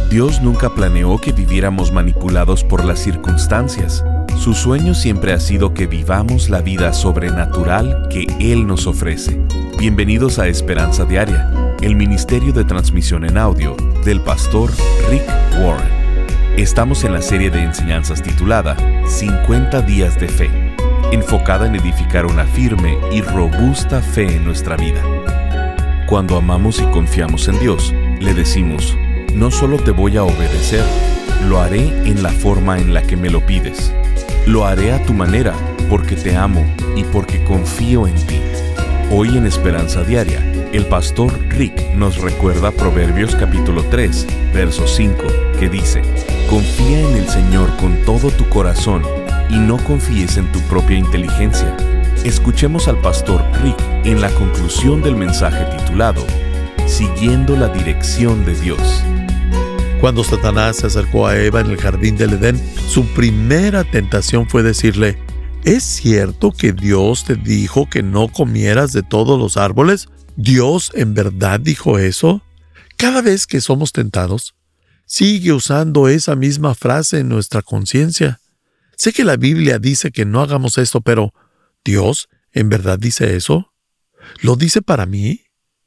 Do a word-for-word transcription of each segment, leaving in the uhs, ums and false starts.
Dios nunca planeó que viviéramos manipulados por las circunstancias. Su sueño siempre ha sido que vivamos la vida sobrenatural que Él nos ofrece. Bienvenidos a Esperanza Diaria, el ministerio de transmisión en audio del pastor Rick Warren. Estamos en la serie de enseñanzas titulada cincuenta días de fe, enfocada en edificar una firme y robusta fe en nuestra vida. Cuando amamos y confiamos en Dios, le decimos: no solo te voy a obedecer, lo haré en la forma en la que me lo pides. Lo haré a tu manera, porque te amo y porque confío en ti. Hoy en Esperanza Diaria, el pastor Rick nos recuerda Proverbios capítulo tres, verso cinco, que dice: confía en el Señor con todo tu corazón y no confíes en tu propia inteligencia. Escuchemos al pastor Rick en la conclusión del mensaje titulado Siguiendo la dirección de Dios. Cuando Satanás se acercó a Eva en el jardín del Edén, su primera tentación fue decirle: ¿es cierto que Dios te dijo que no comieras de todos los árboles? ¿Dios en verdad dijo eso? Cada vez que somos tentados, sigue usando esa misma frase en nuestra conciencia. Sé que la Biblia dice que no hagamos esto, pero ¿Dios en verdad dice eso? ¿Lo dice para mí?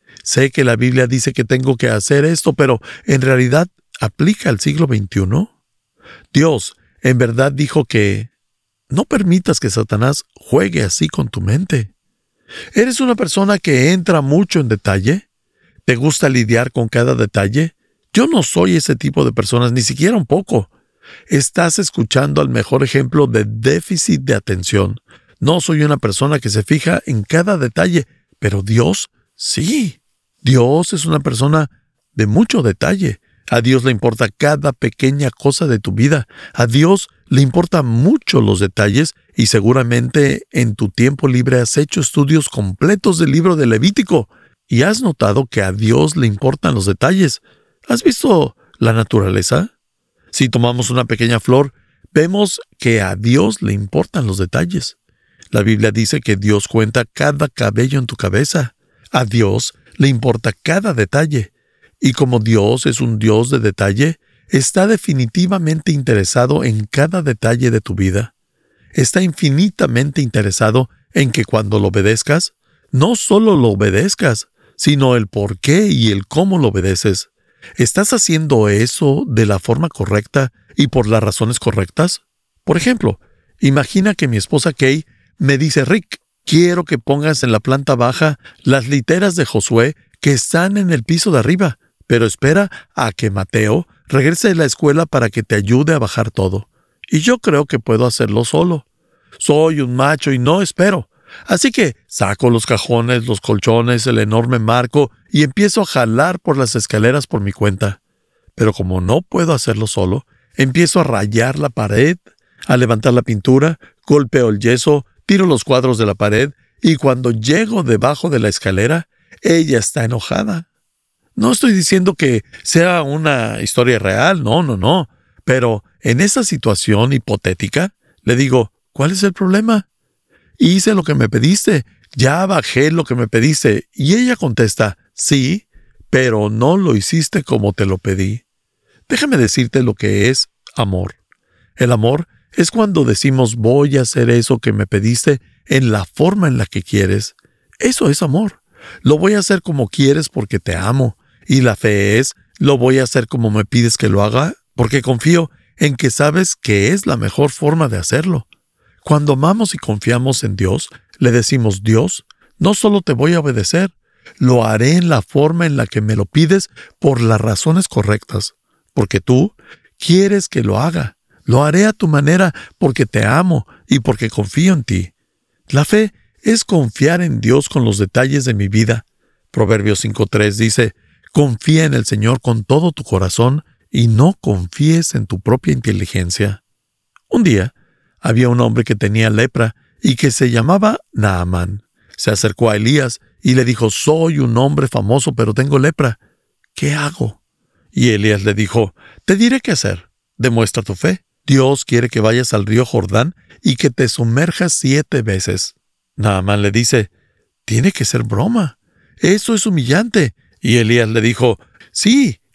Sé que la Biblia dice que tengo que hacer esto, pero ¿en realidad aplica al siglo veintiuno? Dios en verdad dijo que no permitas que Satanás juegue así con tu mente. ¿Eres una persona que entra mucho en detalle? ¿Te gusta lidiar con cada detalle? Yo no soy ese tipo de personas, ni siquiera un poco. Estás escuchando al mejor ejemplo de déficit de atención. No soy una persona que se fija en cada detalle, pero Dios sí. Dios es una persona de mucho detalle. A Dios le importa cada pequeña cosa de tu vida. A Dios le importan mucho los detalles y seguramente en tu tiempo libre has hecho estudios completos del libro de Levítico y has notado que a Dios le importan los detalles. ¿Has visto la naturaleza? Si tomamos una pequeña flor, vemos que a Dios le importan los detalles. La Biblia dice que Dios cuenta cada cabello en tu cabeza. A Dios le importa cada detalle. Y como Dios es un Dios de detalle, está definitivamente interesado en cada detalle de tu vida. Está infinitamente interesado en que cuando lo obedezcas, no solo lo obedezcas, sino el por qué y el cómo lo obedeces. ¿Estás haciendo eso de la forma correcta y por las razones correctas? Por ejemplo, imagina que mi esposa Kay me dice: Rick, quiero que pongas en la planta baja las literas de Josué que están en el piso de arriba, pero espera a que Mateo regrese de la escuela para que te ayude a bajar todo. Y yo creo que puedo hacerlo solo. Soy un macho y no espero. Así que saco los cajones, los colchones, el enorme marco y empiezo a jalar por las escaleras por mi cuenta. Pero como no puedo hacerlo solo, empiezo a rayar la pared, a levantar la pintura, golpeo el yeso, tiro los cuadros de la pared y cuando llego debajo de la escalera, ella está enojada. No estoy diciendo que sea una historia real, no, no, no. Pero en esa situación hipotética, le digo: ¿cuál es el problema? Hice lo que me pediste, ya bajé lo que me pediste. Y ella contesta: sí, pero no lo hiciste como te lo pedí. Déjame decirte lo que es amor. El amor es cuando decimos: voy a hacer eso que me pediste en la forma en la que quieres. Eso es amor. Lo voy a hacer como quieres porque te amo. Y la fe es: lo voy a hacer como me pides que lo haga porque confío en que sabes que es la mejor forma de hacerlo. Cuando amamos y confiamos en Dios, le decimos: Dios, no solo te voy a obedecer, lo haré en la forma en la que me lo pides por las razones correctas, porque tú quieres que lo haga. Lo haré a tu manera porque te amo y porque confío en ti. La fe es confiar en Dios con los detalles de mi vida. Proverbios cinco tres dice: confía en el Señor con todo tu corazón y no confíes en tu propia inteligencia. Un día, había un hombre que tenía lepra y que se llamaba Naamán. Se acercó a Elías y le dijo: soy un hombre famoso, pero tengo lepra. ¿Qué hago? Y Elías le dijo: te diré qué hacer. Demuestra tu fe. Dios quiere que vayas al río Jordán y que te sumerjas siete veces. Naamán le dice: tiene que ser broma. Eso es humillante. Y Elías le dijo: sí,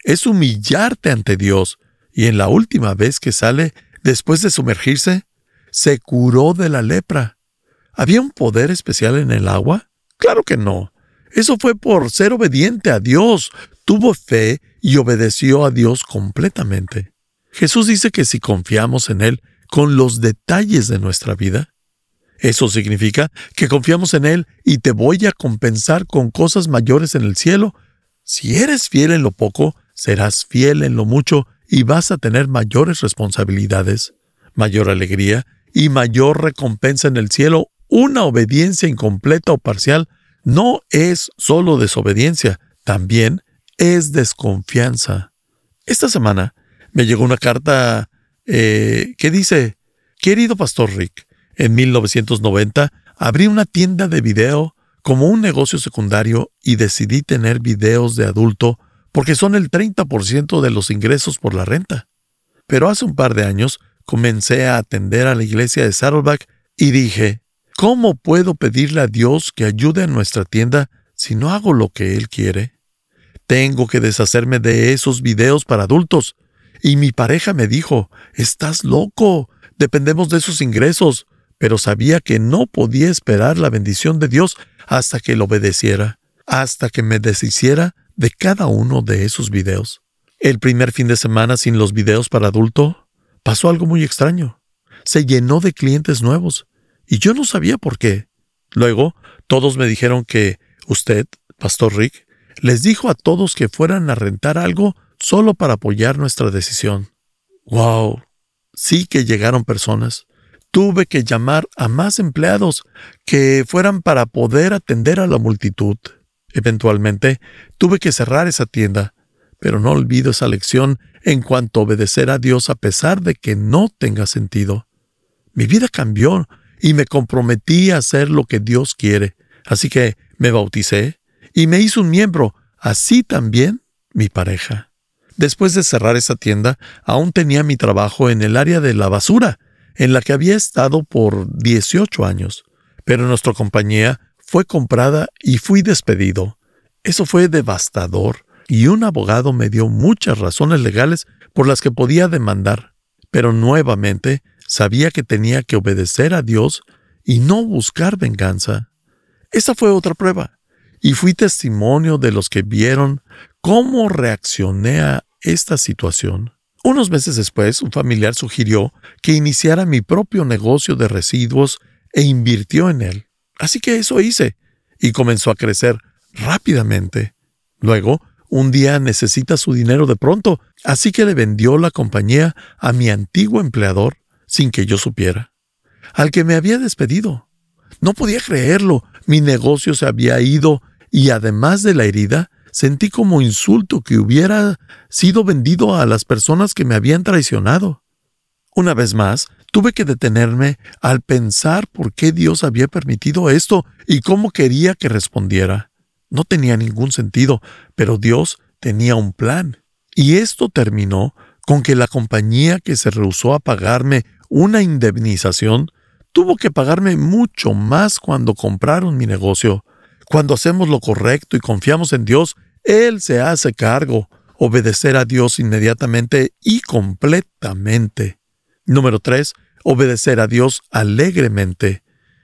es humillarte ante Dios. Y en la última vez que sale, después de sumergirse, se curó de la lepra. ¿Había un poder especial en el agua? Claro que no. Eso fue por ser obediente a Dios. Tuvo fe y obedeció a Dios completamente. Jesús dice que si confiamos en Él con los detalles de nuestra vida, eso significa que confiamos en Él y te voy a compensar con cosas mayores en el cielo. Si eres fiel en lo poco, serás fiel en lo mucho y vas a tener mayores responsabilidades, mayor alegría y mayor recompensa en el cielo. Una obediencia incompleta o parcial no es solo desobediencia, también es desconfianza. Esta semana me llegó una carta eh, que dice: Querido Pastor Rick, en mil novecientos noventa abrí una tienda de video como un negocio secundario y decidí tener videos de adulto porque son el treinta por ciento de los ingresos por la renta. Pero hace un par de años comencé a atender a la iglesia de Saddleback y dije: ¿cómo puedo pedirle a Dios que ayude a nuestra tienda si no hago lo que Él quiere? Tengo que deshacerme de esos videos para adultos. Y mi pareja me dijo: estás loco, dependemos de esos ingresos. Pero sabía que no podía esperar la bendición de Dios hasta que lo obedeciera, hasta que me deshiciera de cada uno de esos videos. El primer fin de semana sin los videos para adulto, pasó algo muy extraño. Se llenó de clientes nuevos, y yo no sabía por qué. Luego, todos me dijeron que usted, Pastor Rick, les dijo a todos que fueran a rentar algo solo para apoyar nuestra decisión. ¡Wow! Sí que llegaron personas. Tuve que llamar a más empleados que fueran para poder atender a la multitud. Eventualmente, tuve que cerrar esa tienda, pero no olvido esa lección en cuanto a obedecer a Dios a pesar de que no tenga sentido. Mi vida cambió y me comprometí a hacer lo que Dios quiere, así que me bauticé y me hice un miembro, así también mi pareja. Después de cerrar esa tienda, aún tenía mi trabajo en el área de la basura, en la que había estado por dieciocho años, pero nuestra compañía fue comprada y fui despedido. Eso fue devastador, y un abogado me dio muchas razones legales por las que podía demandar, pero nuevamente sabía que tenía que obedecer a Dios y no buscar venganza. Esa fue otra prueba, y fui testimonio de los que vieron cómo reaccioné a esta situación. Unos meses después, un familiar sugirió que iniciara mi propio negocio de residuos e invirtió en él. Así que eso hice, y comenzó a crecer rápidamente. Luego, un día necesita su dinero de pronto, así que le vendió la compañía a mi antiguo empleador sin que yo supiera, al que me había despedido. No podía creerlo, mi negocio se había ido y además de la herida, sentí como insulto que hubiera sido vendido a las personas que me habían traicionado. Una vez más, tuve que detenerme al pensar por qué Dios había permitido esto y cómo quería que respondiera. No tenía ningún sentido, pero Dios tenía un plan. Y esto terminó con que la compañía que se rehusó a pagarme una indemnización tuvo que pagarme mucho más cuando compraron mi negocio. Cuando hacemos lo correcto y confiamos en Dios, Él se hace cargo. Obedecer a Dios inmediatamente y completamente. Número tres. Obedecer a Dios alegremente.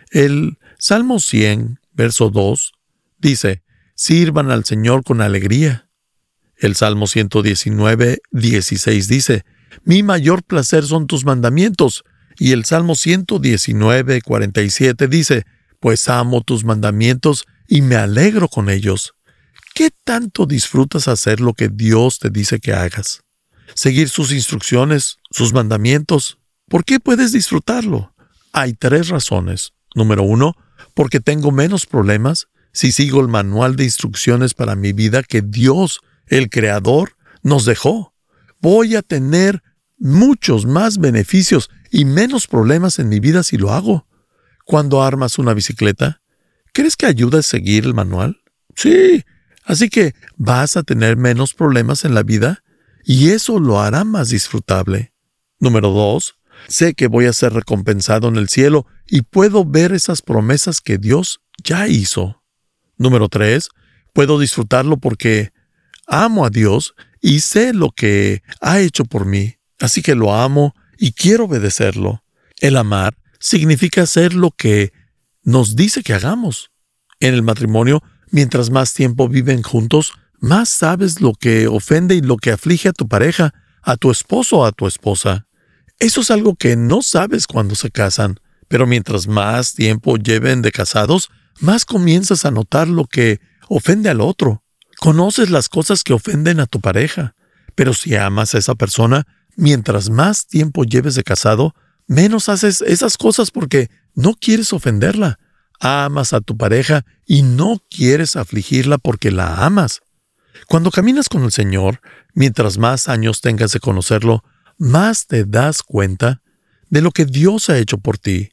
El Salmo cien, verso dos, dice: sirvan al Señor con alegría. El Salmo ciento diecinueve, dieciséis dice: mi mayor placer son tus mandamientos. Y el Salmo ciento diecinueve, cuarenta y siete dice: pues amo tus mandamientos y me alegro con ellos. ¿Qué tanto disfrutas hacer lo que Dios te dice que hagas? Seguir sus instrucciones, sus mandamientos. ¿Por qué puedes disfrutarlo? Hay tres razones. Número uno, porque tengo menos problemas si sigo el manual de instrucciones para mi vida que Dios, el Creador, nos dejó. Voy a tener muchos más beneficios y menos problemas en mi vida si lo hago. Cuando armas una bicicleta, ¿crees que ayuda a seguir el manual? Sí. Así que vas a tener menos problemas en la vida y eso lo hará más disfrutable. Número dos, sé que voy a ser recompensado en el cielo y puedo ver esas promesas que Dios ya hizo. Número tres, puedo disfrutarlo porque amo a Dios y sé lo que ha hecho por mí, así que lo amo y quiero obedecerlo. El amar significa hacer lo que nos dice que hagamos. En el matrimonio, mientras más tiempo viven juntos, más sabes lo que ofende y lo que aflige a tu pareja, a tu esposo o a tu esposa. Eso es algo que no sabes cuando se casan, pero mientras más tiempo lleven de casados, más comienzas a notar lo que ofende al otro. Conoces las cosas que ofenden a tu pareja, pero si amas a esa persona, mientras más tiempo lleves de casado, menos haces esas cosas porque no quieres ofenderla. Amas a tu pareja y no quieres afligirla porque la amas. Cuando caminas con el Señor, mientras más años tengas de conocerlo, más te das cuenta de lo que Dios ha hecho por ti.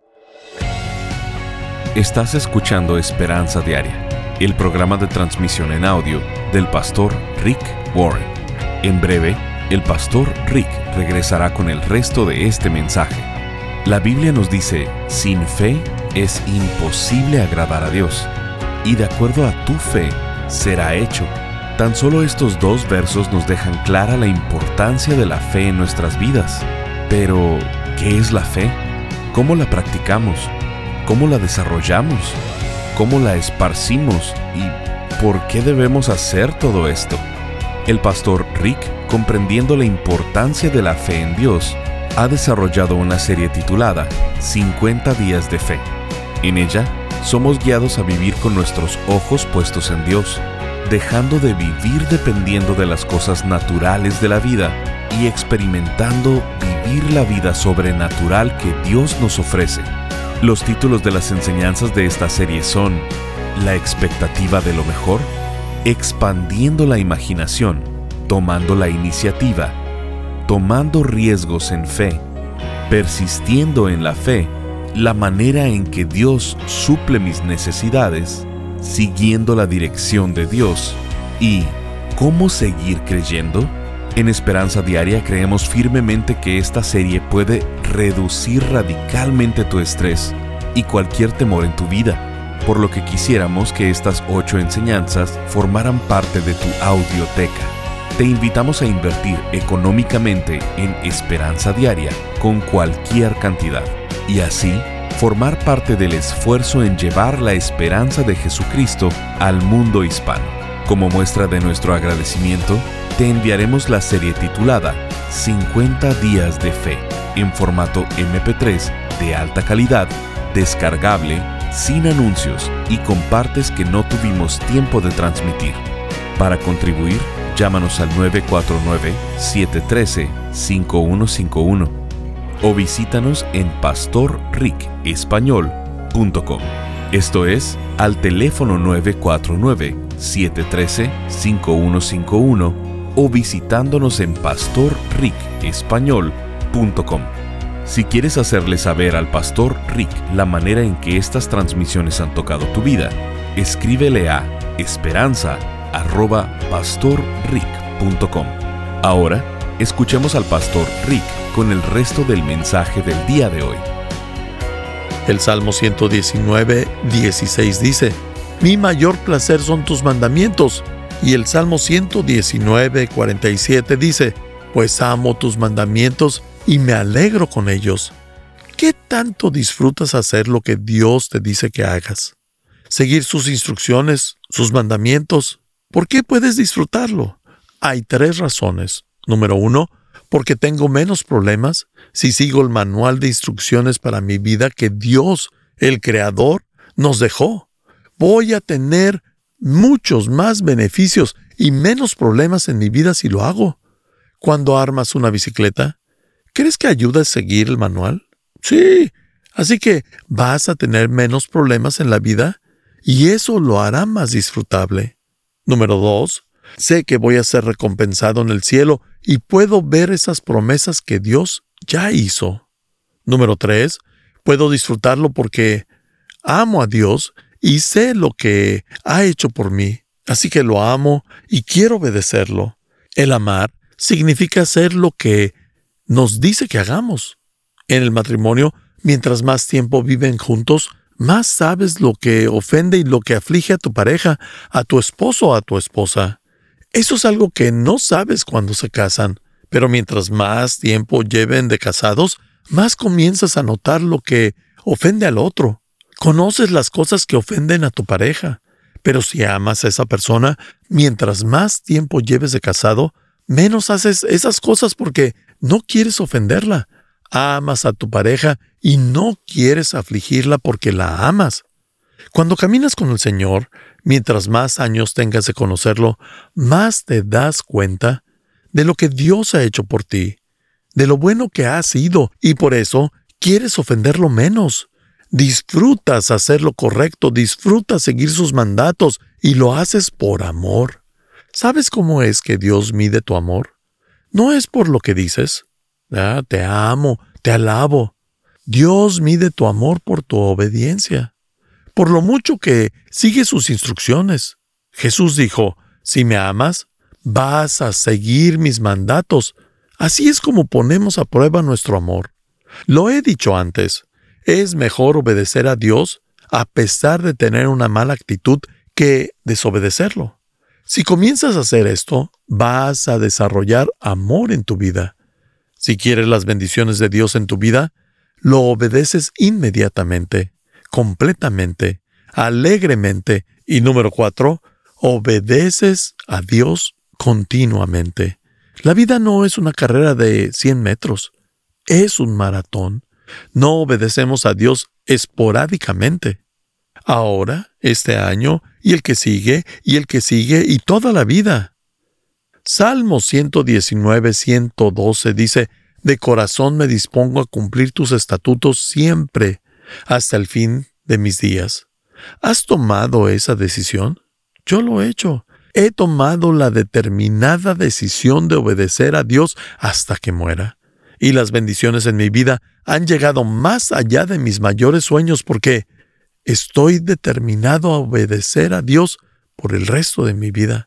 Estás escuchando Esperanza Diaria, el programa de transmisión en audio del pastor Rick Warren. En breve, el pastor Rick regresará con el resto de este mensaje. La Biblia nos dice, sin fe es imposible agradar a Dios, y de acuerdo a tu fe será hecho. Tan solo estos dos versos nos dejan clara la importancia de la fe en nuestras vidas. Pero, ¿qué es la fe? ¿Cómo la practicamos? ¿Cómo la desarrollamos? ¿Cómo la esparcimos? ¿Y por qué debemos hacer todo esto? El pastor Rick, comprendiendo la importancia de la fe en Dios, ha desarrollado una serie titulada cincuenta días de fe. En ella, somos guiados a vivir con nuestros ojos puestos en Dios, dejando de vivir dependiendo de las cosas naturales de la vida y experimentando vivir la vida sobrenatural que Dios nos ofrece. Los títulos de las enseñanzas de esta serie son La expectativa de lo mejor, Expandiendo la imaginación, Tomando la iniciativa, Tomando riesgos en fe, Persistiendo en la fe, La manera en que Dios suple mis necesidades, Siguiendo la dirección de Dios y ¿Cómo seguir creyendo? En Esperanza Diaria creemos firmemente que esta serie puede reducir radicalmente tu estrés y cualquier temor en tu vida, por lo que quisiéramos que estas ocho enseñanzas formaran parte de tu audioteca. Te invitamos a invertir económicamente en Esperanza Diaria con cualquier cantidad y así formar parte del esfuerzo en llevar la esperanza de Jesucristo al mundo hispano. Como muestra de nuestro agradecimiento, te enviaremos la serie titulada cincuenta días de fe en formato eme pe tres de alta calidad, descargable, sin anuncios y con partes que no tuvimos tiempo de transmitir. Para contribuir, llámanos al nueve cuatro nueve, siete uno tres, cinco uno cinco uno o visítanos en pastor rick español punto com. Esto es, al teléfono nueve cuatro nueve, siete uno tres, cinco uno cinco uno o visitándonos en pastor rick español punto com. Si quieres hacerle saber al pastor Rick la manera en que estas transmisiones han tocado tu vida, escríbele a esperanza arroba pastor rick punto com. Ahora, escuchemos al pastor Rick con el resto del mensaje del día de hoy. El Salmo ciento diecinueve, dieciséis dice, Mi mayor placer son tus mandamientos. Y el Salmo ciento diecinueve, cuarenta y siete dice, Pues amo tus mandamientos y me alegro con ellos. ¿Qué tanto disfrutas hacer lo que Dios te dice que hagas? Seguir sus instrucciones, sus mandamientos. ¿Por qué puedes disfrutarlo? Hay tres razones. Número uno, porque tengo menos problemas si sigo el manual de instrucciones para mi vida que Dios, el Creador, nos dejó. Voy a tener muchos más beneficios y menos problemas en mi vida si lo hago. Cuando armas una bicicleta, ¿crees que ayuda a seguir el manual? Sí, así que vas a tener menos problemas en la vida y eso lo hará más disfrutable. Número dos, sé que voy a ser recompensado en el cielo y puedo ver esas promesas que Dios ya hizo. Número tres, puedo disfrutarlo porque amo a Dios y sé lo que ha hecho por mí, así que lo amo y quiero obedecerlo. El amar significa hacer lo que nos dice que hagamos. En el matrimonio, mientras más tiempo viven juntos, más sabes lo que ofende y lo que aflige a tu pareja, a tu esposo o a tu esposa. Eso es algo que no sabes cuando se casan, pero mientras más tiempo lleven de casados, más comienzas a notar lo que ofende al otro. Conoces las cosas que ofenden a tu pareja, pero si amas a esa persona, mientras más tiempo lleves de casado, menos haces esas cosas porque no quieres ofenderla. Amas a tu pareja y no quieres afligirla porque la amas. Cuando caminas con el Señor, mientras más años tengas de conocerlo, más te das cuenta de lo que Dios ha hecho por ti, de lo bueno que has sido, y por eso quieres ofenderlo menos. Disfrutas hacer lo correcto, disfrutas seguir sus mandatos, y lo haces por amor. ¿Sabes cómo es que Dios mide tu amor? No es por lo que dices. Ah, te amo, te alabo. Dios mide tu amor por tu obediencia, por lo mucho que sigues sus instrucciones. Jesús dijo, si me amas, vas a seguir mis mandatos. Así es como ponemos a prueba nuestro amor. Lo he dicho antes, es mejor obedecer a Dios a pesar de tener una mala actitud que desobedecerlo. Si comienzas a hacer esto, vas a desarrollar amor en tu vida. Si quieres las bendiciones de Dios en tu vida, lo obedeces inmediatamente, completamente, alegremente. Y número cuatro, obedeces a Dios continuamente. La vida no es una carrera de cien metros, es un maratón. No obedecemos a Dios esporádicamente. Ahora, este año, y el que sigue, y el que sigue, y toda la vida. Salmo ciento diecinueve, ciento doce dice, de corazón me dispongo a cumplir tus estatutos siempre, hasta el fin de mis días. ¿Has tomado esa decisión? Yo lo he hecho. He tomado la determinada decisión de obedecer a Dios hasta que muera. Y las bendiciones en mi vida han llegado más allá de mis mayores sueños porque estoy determinado a obedecer a Dios por el resto de mi vida.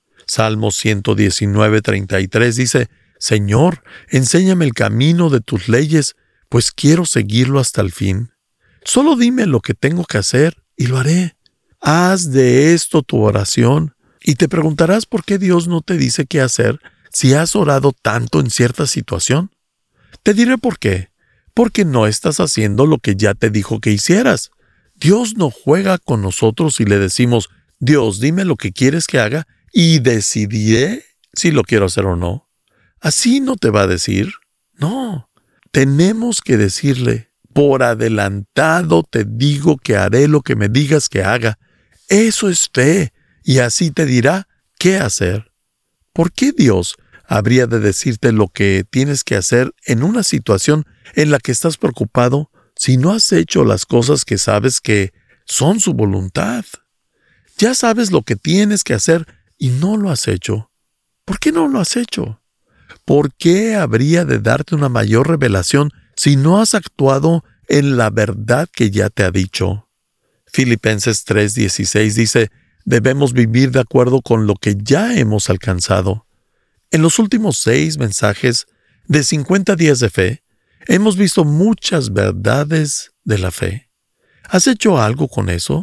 Salmo ciento diecinueve, treinta y tres dice, Señor, enséñame el camino de tus leyes, pues quiero seguirlo hasta el fin. Solo dime lo que tengo que hacer y lo haré. Haz de esto tu oración. Y te preguntarás por qué Dios no te dice qué hacer si has orado tanto en cierta situación. Te diré por qué. Porque no estás haciendo lo que ya te dijo que hicieras. Dios no juega con nosotros y le decimos, Dios, dime lo que quieres que haga y decidiré si lo quiero hacer o no. Así no te va a decir. No. Tenemos que decirle, por adelantado te digo que haré lo que me digas que haga. Eso es fe. Y así te dirá qué hacer. ¿Por qué Dios habría de decirte lo que tienes que hacer en una situación en la que estás preocupado si no has hecho las cosas que sabes que son su voluntad? Ya sabes lo que tienes que hacer y no lo has hecho. ¿Por qué no lo has hecho? ¿Por qué habría de darte una mayor revelación si no has actuado en la verdad que ya te ha dicho? Filipenses tres dieciséis dice, debemos vivir de acuerdo con lo que ya hemos alcanzado. En los últimos seis mensajes de cincuenta días de fe, hemos visto muchas verdades de la fe. ¿Has hecho algo con eso?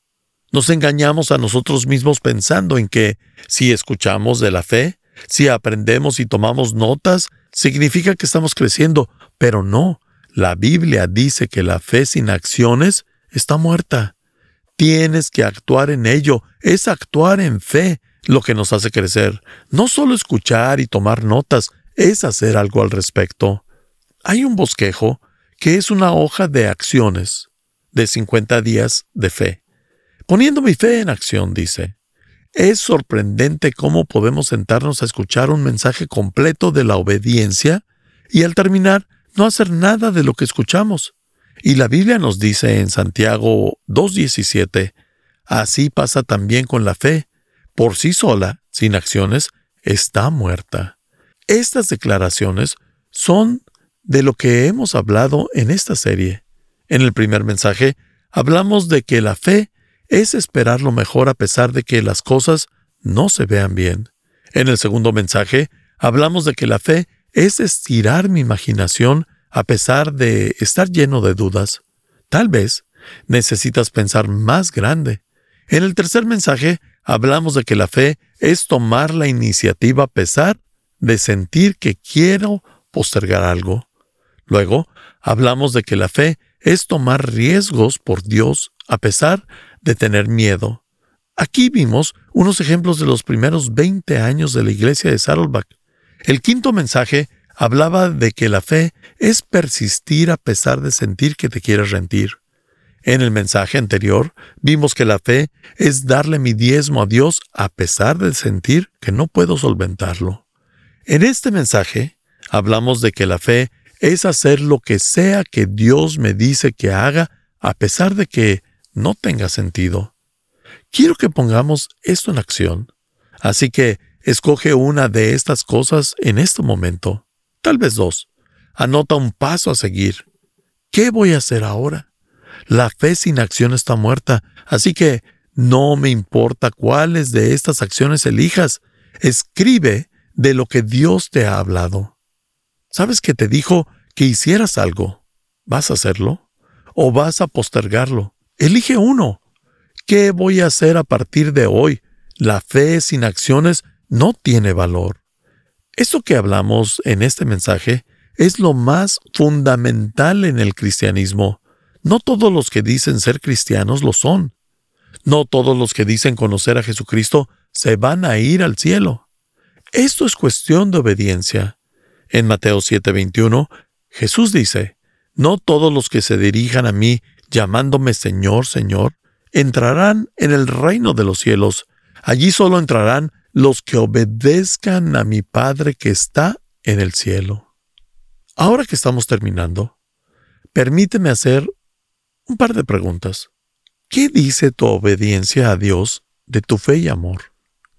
Nos engañamos a nosotros mismos pensando en que si escuchamos de la fe, si aprendemos y tomamos notas, significa que estamos creciendo, pero no. La Biblia dice que la fe sin acciones está muerta. Tienes que actuar en ello, es actuar en fe lo que nos hace crecer. No solo escuchar y tomar notas, es hacer algo al respecto. Hay un bosquejo que es una hoja de acciones de cincuenta días de fe. Poniendo mi fe en acción, dice. Es sorprendente cómo podemos sentarnos a escuchar un mensaje completo de la obediencia y al terminar no hacer nada de lo que escuchamos. Y la Biblia nos dice en Santiago dos diecisiete, así pasa también con la fe. Por sí sola, sin acciones, está muerta. Estas declaraciones son de lo que hemos hablado en esta serie. En el primer mensaje, hablamos de que la fe es esperar lo mejor a pesar de que las cosas no se vean bien. En el segundo mensaje, hablamos de que la fe es estirar mi imaginación a pesar de estar lleno de dudas. Tal vez necesitas pensar más grande. En el tercer mensaje, hablamos de que la fe es tomar la iniciativa a pesar de sentir que quiero postergar algo. Luego, hablamos de que la fe es tomar riesgos por Dios a pesar de tener miedo. Aquí vimos unos ejemplos de los primeros veinte años de la iglesia de Saddleback. El quinto mensaje hablaba de que la fe es persistir a pesar de sentir que te quieres rendir. En el mensaje anterior vimos que la fe es darle mi diezmo a Dios a pesar de sentir que no puedo solventarlo. En este mensaje hablamos de que la fe es hacer lo que sea que Dios me dice que haga a pesar de que no tenga sentido. Quiero que pongamos esto en acción. Así que escoge una de estas cosas en este momento. Tal vez dos. Anota un paso a seguir. ¿Qué voy a hacer ahora? La fe sin acción está muerta, así que no me importa cuáles de estas acciones elijas. Escribe de lo que Dios te ha hablado. ¿Sabes que te dijo que hicieras algo? ¿Vas a hacerlo? ¿O vas a postergarlo? Elige uno. ¿Qué voy a hacer a partir de hoy? La fe sin acciones no tiene valor. Esto que hablamos en este mensaje es lo más fundamental en el cristianismo. No todos los que dicen ser cristianos lo son. No todos los que dicen conocer a Jesucristo se van a ir al cielo. Esto es cuestión de obediencia. En Mateo siete veintiuno, Jesús dice, «No todos los que se dirijan a mí llamándome Señor, Señor, entrarán en el reino de los cielos. Allí solo entrarán los que obedezcan a mi Padre que está en el cielo». Ahora que estamos terminando, permíteme hacer un par de preguntas. ¿Qué dice tu obediencia a Dios de tu fe y amor?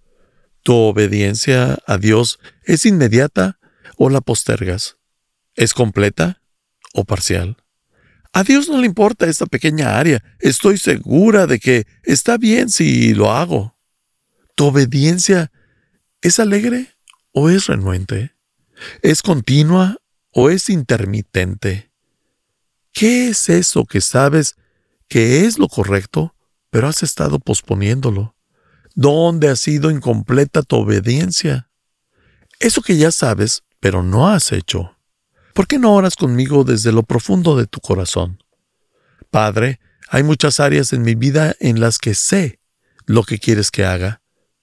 ¿Tu obediencia a Dios es inmediata o la postergas? ¿Es completa o parcial? A Dios no le importa esta pequeña área. Estoy segura de que está bien si lo hago. ¿Tu obediencia es alegre o es renuente? ¿Es continua o es intermitente? ¿Qué es eso que sabes que es lo correcto, pero has estado posponiéndolo? ¿Dónde ha sido incompleta tu obediencia? Eso que ya sabes, pero no has hecho. ¿Por qué no oras conmigo desde lo profundo de tu corazón? Padre, hay muchas áreas en mi vida en las que sé lo que quieres que haga.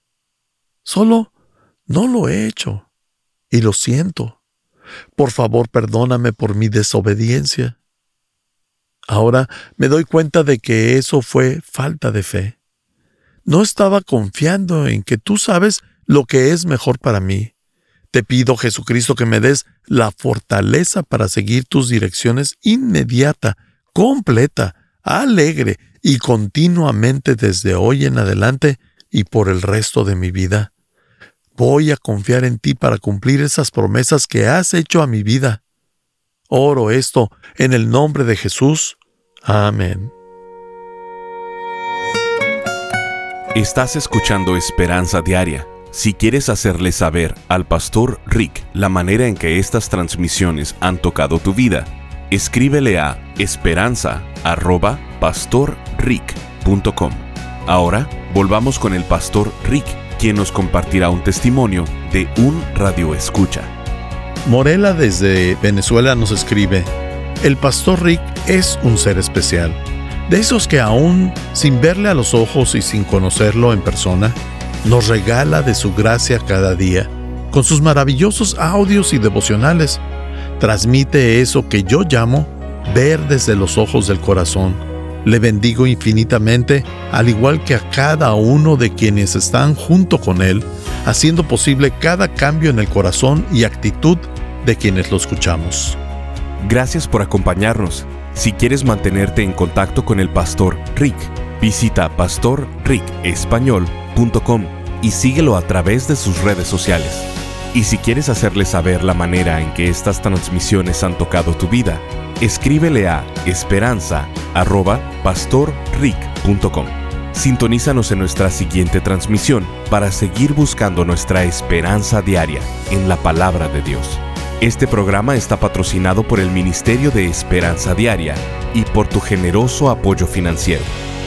Solo no lo he hecho y lo siento. Por favor, perdóname por mi desobediencia. Ahora me doy cuenta de que eso fue falta de fe. No estaba confiando en que tú sabes lo que es mejor para mí. Te pido, Jesucristo, que me des la fortaleza para seguir tus direcciones inmediata, completa, alegre y continuamente desde hoy en adelante y por el resto de mi vida. Voy a confiar en ti para cumplir esas promesas que has hecho a mi vida. Oro esto en el nombre de Jesús. Amén. Estás escuchando Esperanza Diaria. Si quieres hacerle saber al Pastor Rick la manera en que estas transmisiones han tocado tu vida, escríbele a esperanza arroba pastor rick punto com. Ahora volvamos con el Pastor Rick, quien nos compartirá un testimonio de un radioescucha. Morela desde Venezuela nos escribe: el Pastor Rick es un ser especial, de esos que aún sin verle a los ojos y sin conocerlo en persona, nos regala de su gracia cada día. Con sus maravillosos audios y devocionales, transmite eso que yo llamo ver desde los ojos del corazón. Le bendigo infinitamente, al igual que a cada uno de quienes están junto con él, haciendo posible cada cambio en el corazón y actitud de quienes lo escuchamos. Gracias por acompañarnos. Si quieres mantenerte en contacto con el Pastor Rick, visita pastor rick español punto com y síguelo a través de sus redes sociales. Y si quieres hacerle saber la manera en que estas transmisiones han tocado tu vida, escríbele a esperanza arroba pastor rick punto com. Sintonízanos en nuestra siguiente transmisión para seguir buscando nuestra esperanza diaria en la palabra de Dios. Este programa está patrocinado por el Ministerio de Esperanza Diaria y por tu generoso apoyo financiero.